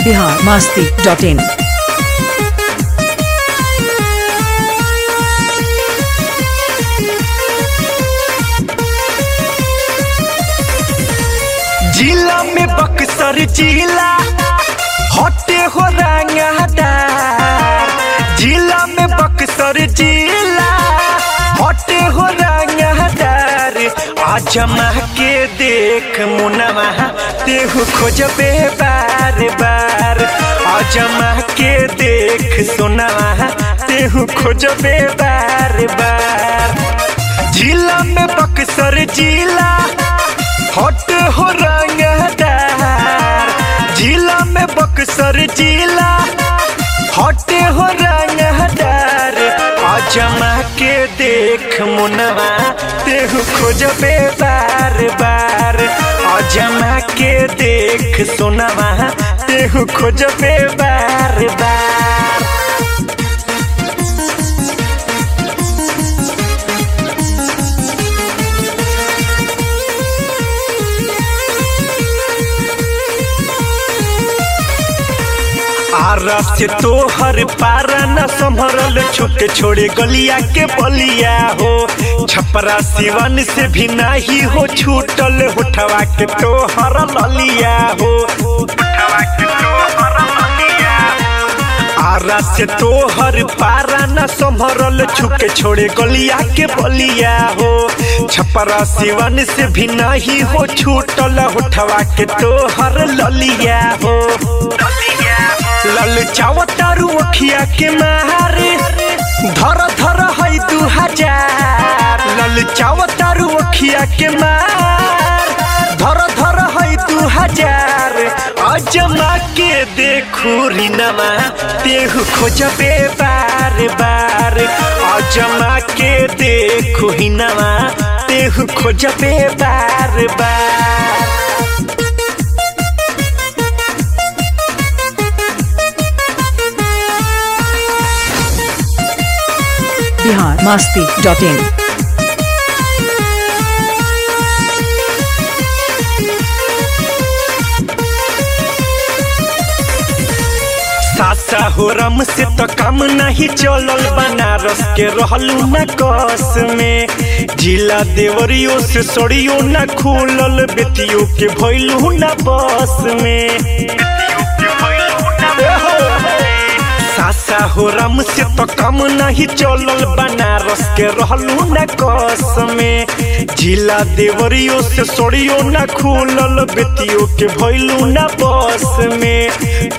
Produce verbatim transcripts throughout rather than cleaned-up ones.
Bihar Masti dot in. जिला में बक्सर जिला हटे हो रंगदार। जिला में बक्सर जिला हटे हो रंगदार। आजमा के देख मुनवा तेहु खोजबे बार बार। आजमा के देख सुनवा तेहु खोजबे बार बार। जिला में बक्सर जिला हट हो रंगदार। जिला में बक्सर जिला हट हो रंगदार। आजमा के देख मुनवा तेहु खोजबे बार बार। आजमा के देख सुनवा तेहु खोजबे बार बार। आरा से तो हर पारा न संभरल छुके छोड़े गलिया के बलिया हो। छपरा सिवन से भी नहीं हो छूटल उठवा के तो हर ललिया हो। आरा से तो हर पारा न संभरल छुके छोड़े गलिया के बलिया हो। छपरा सिवन से भी नहीं हो छूटल उठवा के तो हर ललिया हो। लल चावतारू अखिया के मारे धर धर है दू हजार। लल चावतारू अखिया के मार धर धर है दू हजार। आजमा के देखू रिनमा तेहु खोजबे बार बार। आजमा के देखू हिनमा तेहु खोजबे बार बार। बिहार मस्ती डॉट इन। सासा हो रम से तो काम नहीं चलल। बनारस के रहलू न कस में। जिला देवरियो से सड़ियो न खुलल। बेतियो के भइलू न बस में। सासा हो रम से तो कम नहीं चलल। बनारस के रहलू न कस में। जिला देवरियो से सड़ियो न खुलल। बेतियो के भइलू न बस में।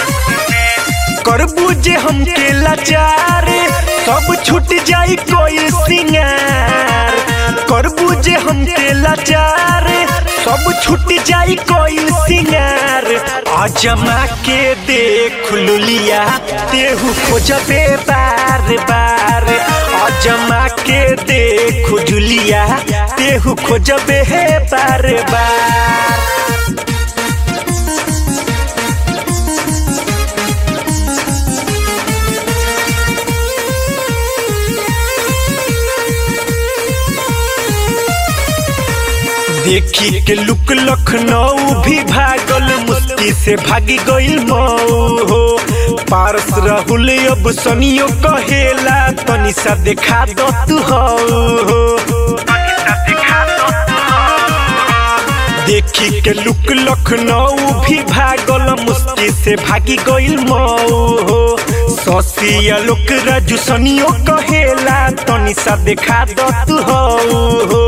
करबू जे हमके लाचार सब छूट जाई कोई सिंगार। करबू जे हमके लाचार सब छूट जाई कोई सिंगार। आजमा के देख लुलिया तेहु खोजबे बार बार। आजमा के देख जुलिया तेहु खोजबे बार बार। देखी के लुक लखनऊ भी भागल। मुस्की से भागी गइल मऊ हो। पारस राहुल अब सनियो कहेला तनी सा देखा दो तू हो। देखी के लुक लखनऊ भी भागल। मुस्की से भागी गइल मऊ हो। ससिया लोक राजू सनियो कहेला तनी सा देखा दो तू हो।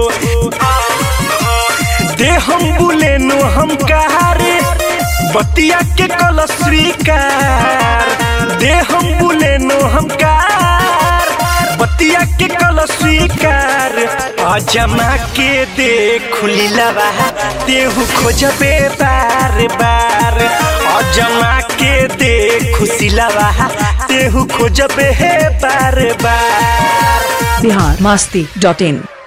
दे हम बुले नो हम कहारे बतिया के कल स्वीकार। दे हम बुले नो हम कार बतिया के कल स्वीकार। आजमा के देख लीलावा तेहु खोजबे बार बार। आजमा के देख सिलावा तेहु खोजबे बार बार। बिहार मस्ती डॉट इन।